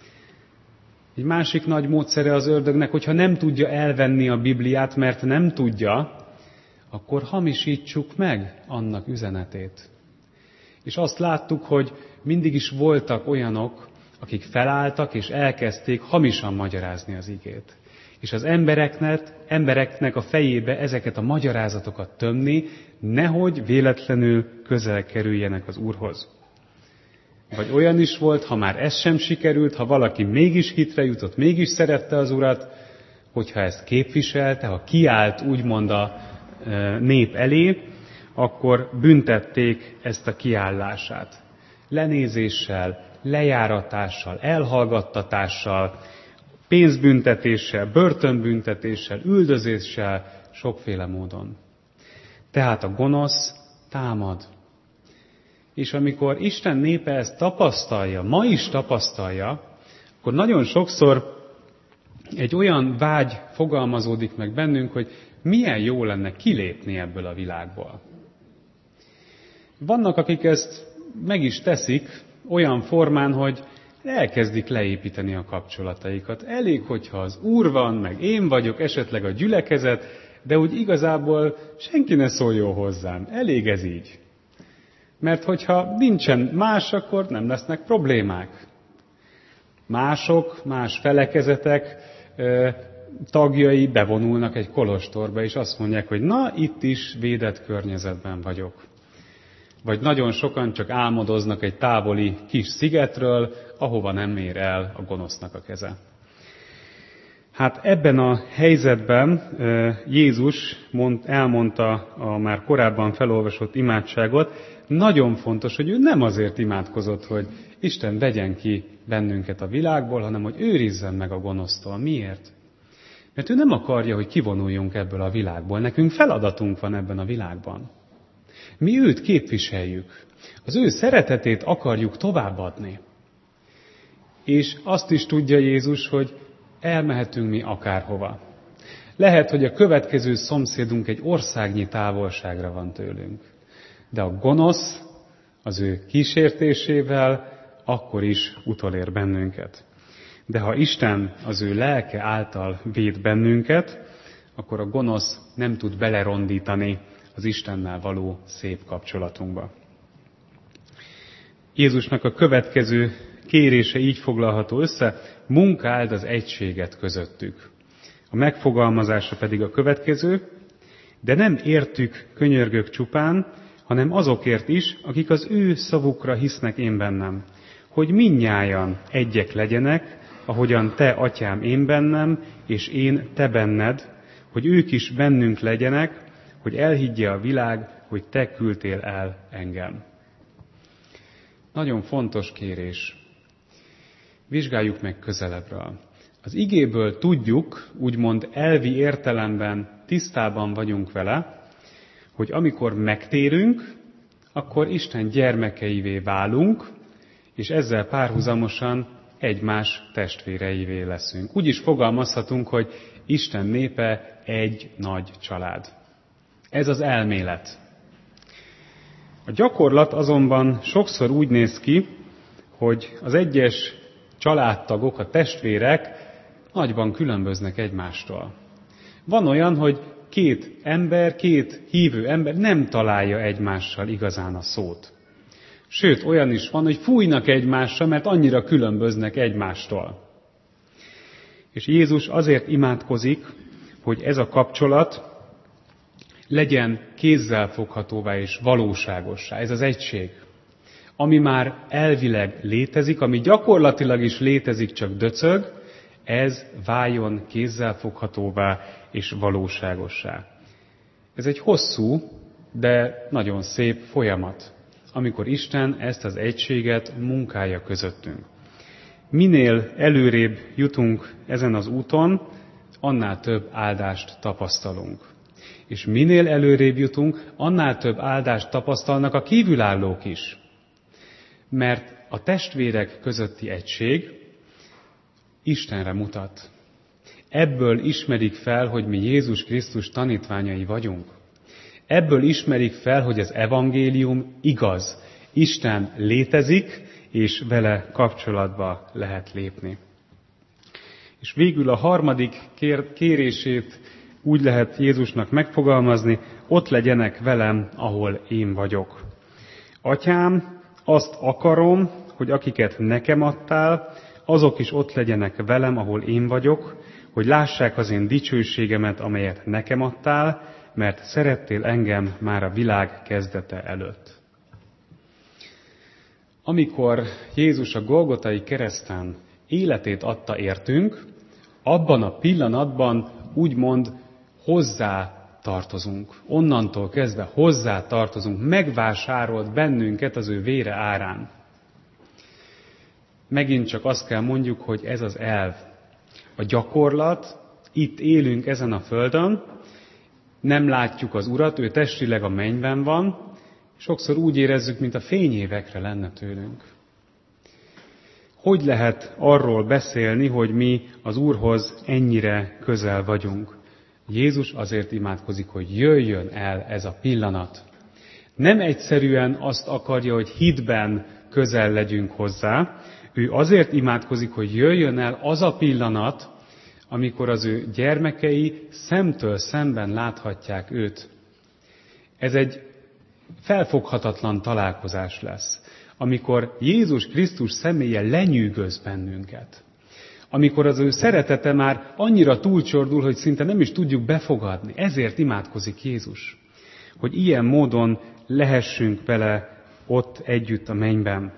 Egy másik nagy módszere az ördögnek, hogyha nem tudja elvenni a Bibliát, mert nem tudja, akkor hamisítsuk meg annak üzenetét. És azt láttuk, hogy mindig is voltak olyanok, akik felálltak és elkezdték hamisan magyarázni az igét. És az embereknek a fejébe ezeket a magyarázatokat tömni, nehogy véletlenül közel kerüljenek az Úrhoz. Vagy olyan is volt, ha már ez sem sikerült, ha valaki mégis hitre jutott, mégis szerette az Urat, hogyha ezt képviselte, ha kiállt úgymond a nép elé, akkor büntették ezt a kiállását. Lenézéssel, lejáratással, elhallgattatással, pénzbüntetéssel, börtönbüntetéssel, üldözéssel, sokféle módon. Tehát a gonosz támad. És amikor Isten népe ezt tapasztalja, ma is tapasztalja, akkor nagyon sokszor egy olyan vágy fogalmazódik meg bennünk, hogy milyen jó lenne kilépni ebből a világból. Vannak, akik ezt meg is teszik olyan formán, hogy elkezdik leépíteni a kapcsolataikat. Elég, hogyha az Úr van, meg én vagyok, esetleg a gyülekezet, de úgy igazából senki ne szóljon hozzám. Elég ez így. Mert hogyha nincsen más, akkor nem lesznek problémák. Mások, más felekezetek tagjai bevonulnak egy kolostorba, és azt mondják, hogy na, itt is védett környezetben vagyok. Vagy nagyon sokan csak álmodoznak egy távoli kis szigetről, ahova nem ér el a gonosznak a keze. Hát ebben a helyzetben Jézus elmondta a már korábban felolvasott imádságot. Nagyon fontos, hogy ő nem azért imádkozott, hogy Isten vegyen ki bennünket a világból, hanem hogy őrizzen meg a gonosztól. Miért? Mert ő nem akarja, hogy kivonuljunk ebből a világból. Nekünk feladatunk van ebben a világban. Mi őt képviseljük. Az ő szeretetét akarjuk továbbadni. És azt is tudja Jézus, hogy elmehetünk mi akárhova. Lehet, hogy a következő szomszédunk egy országnyi távolságra van tőlünk. De a gonosz az ő kísértésével akkor is utolér bennünket. De ha Isten az ő lelke által véd bennünket, akkor a gonosz nem tud belerondítani az Istennel való szép kapcsolatunkba. Jézusnak a következő kérése így foglalható össze: munkáld az egységet közöttük. A megfogalmazása pedig a következő: de nem értük könyörgök csupán, hanem azokért is, akik az ő szavukra hisznek én bennem, hogy mindnyájan egyek legyenek, ahogyan te, atyám, én bennem, és én te benned, hogy ők is bennünk legyenek, hogy elhiggye a világ, hogy te küldtél el engem. nagyon fontos kérés. Vizsgáljuk meg közelebbről. Az igéből tudjuk, úgymond elvi értelemben tisztában vagyunk vele, hogy amikor megtérünk, akkor Isten gyermekeivé válunk, és ezzel párhuzamosan egymás testvéreivé leszünk. Úgy is fogalmazhatunk, hogy Isten népe egy nagy család. Ez az elmélet. A gyakorlat azonban sokszor úgy néz ki, hogy az egyes családtagok, a testvérek nagyban különböznek egymástól. Van olyan, hogy két hívő ember nem találja egymással igazán a szót. Sőt, olyan is van, hogy fújnak egymásra, mert annyira különböznek egymástól. És Jézus azért imádkozik, hogy ez a kapcsolat legyen kézzelfoghatóvá és valóságossá. Ez az egység, ami már elvileg létezik, ami gyakorlatilag is létezik, csak döcög, ez váljon kézzelfoghatóvá és valóságossá. Ez egy hosszú, de nagyon szép folyamat, amikor Isten ezt az egységet munkálja közöttünk. Minél előrébb jutunk ezen az úton, annál több áldást tapasztalunk. És minél előrébb jutunk, annál több áldást tapasztalnak a kívülállók is. Mert a testvérek közötti egység Istenre mutat. Ebből ismerik fel, hogy mi Jézus Krisztus tanítványai vagyunk. Ebből ismerik fel, hogy az evangélium igaz. Isten létezik, és vele kapcsolatba lehet lépni. És végül a harmadik kérését úgy lehet Jézusnak megfogalmazni, ott legyenek velem, ahol én vagyok. Atyám, azt akarom, hogy akiket nekem adtál, azok is ott legyenek velem, ahol én vagyok, hogy lássák az én dicsőségemet, amelyet nekem adtál, mert szerettél engem már a világ kezdete előtt. Amikor Jézus a Golgotai kereszten életét adta értünk, abban a pillanatban úgymond hozzá tartozunk. Onnantól kezdve hozzá tartozunk, megvásárolt bennünket az ő vére árán. Megint csak azt kell mondjuk, hogy ez az elv. A gyakorlat, itt élünk ezen a földön, nem látjuk az Urat, ő testileg a mennyben van, sokszor úgy érezzük, mint a fényévekre lenne tőlünk. Hogy lehet arról beszélni, hogy mi az Úrhoz ennyire közel vagyunk? Jézus azért imádkozik, hogy jöjjön el ez a pillanat. Nem egyszerűen azt akarja, hogy hitben közel legyünk hozzá, ő azért imádkozik, hogy jöjjön el az a pillanat, amikor az ő gyermekei szemtől szemben láthatják őt. Ez egy felfoghatatlan találkozás lesz, amikor Jézus Krisztus személye lenyűgöz bennünket. Amikor az ő szeretete már annyira túlcsordul, hogy szinte nem is tudjuk befogadni. Ezért imádkozik Jézus, hogy ilyen módon lehessünk vele ott együtt a mennyben.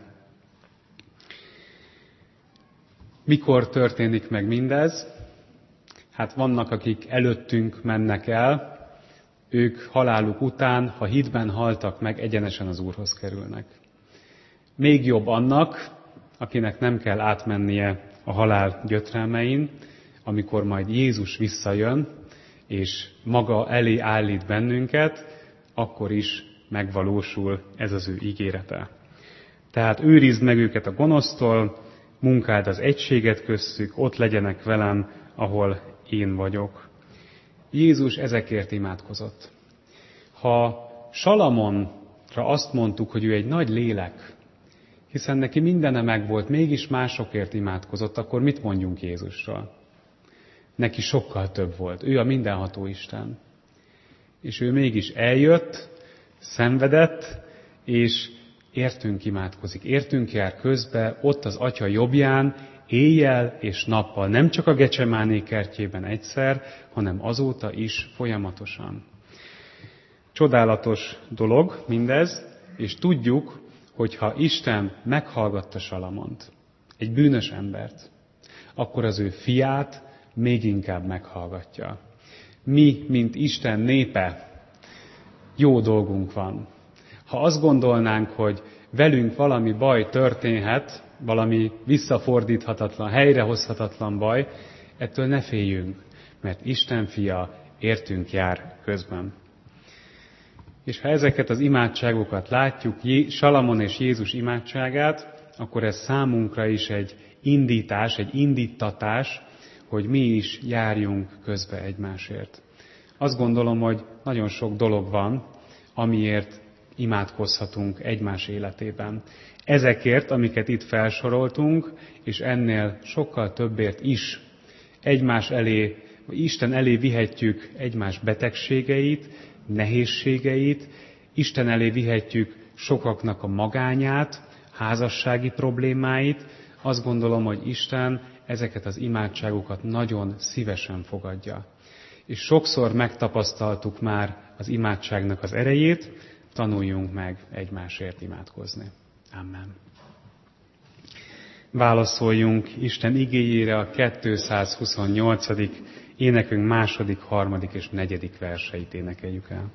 Mikor történik meg mindez? Hát vannak, akik előttünk mennek el, ők haláluk után, ha hitben haltak meg, egyenesen az Úrhoz kerülnek. Még jobb annak, akinek nem kell átmennie a halál gyötrelmein, amikor majd Jézus visszajön, és maga elé állít bennünket, akkor is megvalósul ez az ő ígérete. Tehát őrizd meg őket a gonosztól, munkáld az egységet köztük, ott legyenek velem, ahol én vagyok. Jézus ezekért imádkozott. Ha Salamonra azt mondtuk, hogy ő egy nagy lélek, hiszen neki mindene megvolt, mégis másokért imádkozott, akkor mit mondjunk Jézusról? Neki sokkal több volt. Ő a mindenható Isten. És ő mégis eljött, szenvedett, és értünk imádkozik. Értünk jár közbe, ott az Atya jobbján, éjjel és nappal. Nem csak a Gecsemáné kertjében egyszer, hanem azóta is folyamatosan. Csodálatos dolog mindez, és tudjuk, hogyha Isten meghallgatta Salamont, egy bűnös embert, akkor az ő fiát még inkább meghallgatja. Mi, mint Isten népe, jó dolgunk van. Ha azt gondolnánk, hogy velünk valami baj történhet, valami visszafordíthatatlan, helyrehozhatatlan baj, ettől ne féljünk, mert Isten fia értünk jár közben. És ha ezeket az imádságokat látjuk, Salamon és Jézus imádságát, akkor ez számunkra is egy indítás, egy indítatás, hogy mi is járjunk közbe egymásért. Azt gondolom, hogy nagyon sok dolog van, amiért imádkozhatunk egymás életében. Ezekért, amiket itt felsoroltunk, és ennél sokkal többért is egymás elé, Isten elé vihetjük egymás betegségeit, nehézségeit, Isten elé vihetjük sokaknak a magányát, házassági problémáit. Azt gondolom, hogy Isten ezeket az imádságokat nagyon szívesen fogadja. És sokszor megtapasztaltuk már az imádságnak az erejét, tanuljunk meg egymásért imádkozni. Amen. Válaszoljunk Isten igéjére, a 228. énekünk 2., 3. és 4. verseit énekeljük el.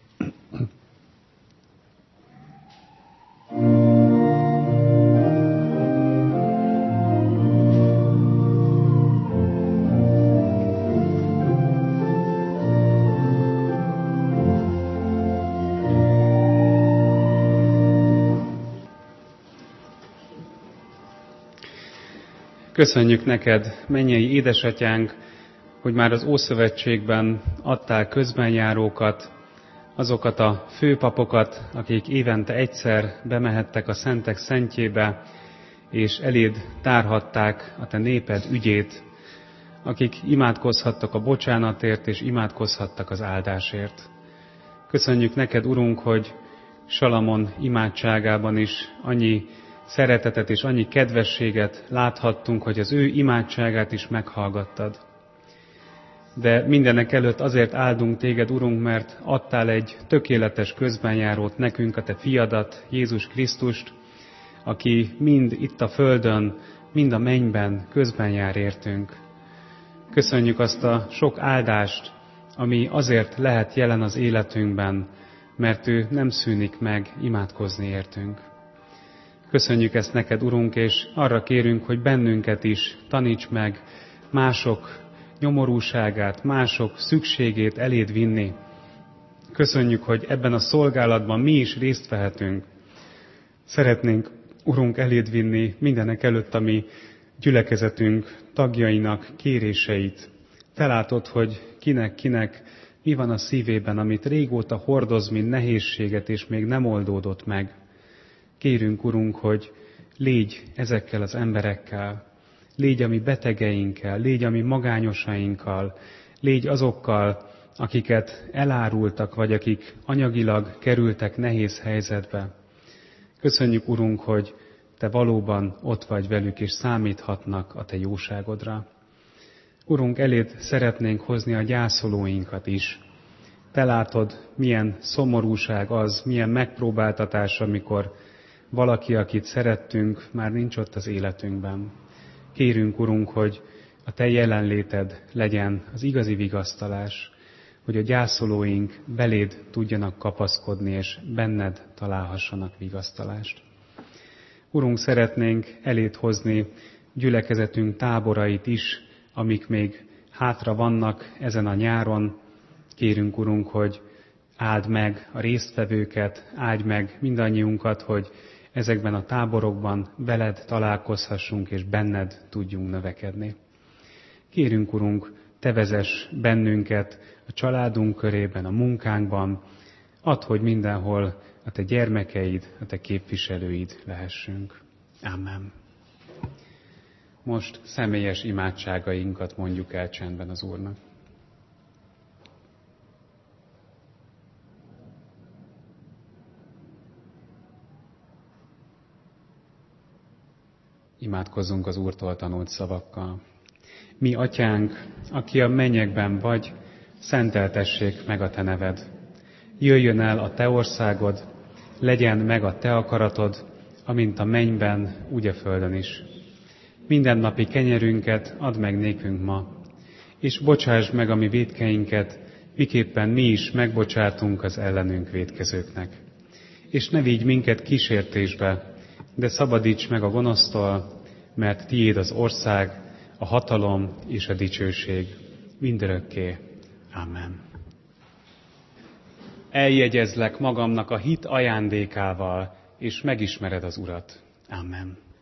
Köszönjük neked, mennyei édesatyánk, hogy már az Ószövetségben adtál közbenjárókat, azokat a főpapokat, akik évente egyszer bemehettek a szentek szentjébe, és eléd tárhatták a te néped ügyét, akik imádkozhattak a bocsánatért, és imádkozhattak az áldásért. Köszönjük neked, Urunk, hogy Salamon imádságában is annyi szeretetet és annyi kedvességet láthattunk, hogy az ő imádságát is meghallgattad. De mindenek előtt azért áldunk téged, Urunk, mert adtál egy tökéletes közbenjárót nekünk, a te fiadat, Jézus Krisztust, aki mind itt a földön, mind a mennyben közbenjár értünk. Köszönjük azt a sok áldást, ami azért lehet jelen az életünkben, mert ő nem szűnik meg imádkozni értünk. Köszönjük ezt neked, Urunk, és arra kérünk, hogy bennünket is taníts meg mások nyomorúságát, mások szükségét eléd vinni. Köszönjük, hogy ebben a szolgálatban mi is részt vehetünk. Szeretnénk, Urunk, eléd vinni mindenek előtt a mi gyülekezetünk tagjainak kéréseit. Te látod, hogy kinek mi van a szívében, amit régóta hordoz, mint nehézséget, és még nem oldódott meg. Kérünk, Urunk, hogy légy ezekkel az emberekkel, légy a mi betegeinkkel, légy a mi magányosainkkal, légy azokkal, akiket elárultak, vagy akik anyagilag kerültek nehéz helyzetbe. Köszönjük, Urunk, hogy Te valóban ott vagy velük, és számíthatnak a Te jóságodra. Urunk, eléd szeretnénk hozni a gyászolóinkat is. Te látod, milyen szomorúság az, milyen megpróbáltatás, amikor valaki, akit szerettünk, már nincs ott az életünkben. Kérünk, Urunk, hogy a Te jelenléted legyen az igazi vigasztalás, hogy a gyászolóink beléd tudjanak kapaszkodni, és benned találhassanak vigasztalást. Urunk, szeretnénk eléd hozni gyülekezetünk táborait is, amik még hátra vannak ezen a nyáron. Kérünk, Urunk, hogy áld meg a résztvevőket, áld meg mindannyiunkat, hogy ezekben a táborokban veled találkozhassunk, és benned tudjunk növekedni. Kérünk, Urunk, Te vezess bennünket a családunk körében, a munkánkban, add, hogy mindenhol a Te gyermekeid, a Te képviselőid lehessünk. Amen. Most személyes imádságainkat mondjuk el csendben az Úrnak. Imádkozzunk az Úrtól tanult szavakkal. Mi, Atyánk, aki a mennyekben vagy, szenteltessék meg a Te neved. Jöjjön el a Te országod, legyen meg a Te akaratod, amint a mennyben, úgy a földön is. Mindennapi kenyerünket add meg nékünk ma, és bocsásd meg a mi vétkeinket, miképpen mi is megbocsátunk az ellenünk vétkezőknek. és ne vigy minket kísértésbe, de szabadíts meg a gonosztól, mert tiéd az ország, a hatalom és a dicsőség mindörökké. Amen. Eljegyezlek magamnak a hit ajándékával, és megismered az Urat. Amen.